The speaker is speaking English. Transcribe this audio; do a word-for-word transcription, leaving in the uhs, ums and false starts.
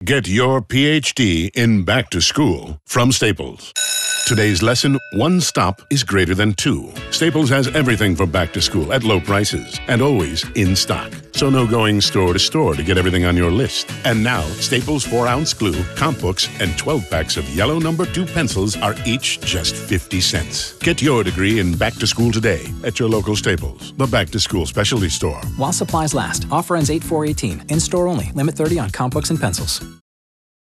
Get your P H D in back to school from Staples. Today's lesson, one stop is greater than two. Staples has everything for back to school at low prices and always in stock. So no going store to store to get everything on your list. And now, Staples four ounce glue, comp books, and twelve packs of yellow number two pencils are each just fifty cents. Get your degree in back to school today at your local Staples, the back to school specialty store. While supplies last. Offer ends eight four eighteen. In store only. Limit thirty on comp books and pencils.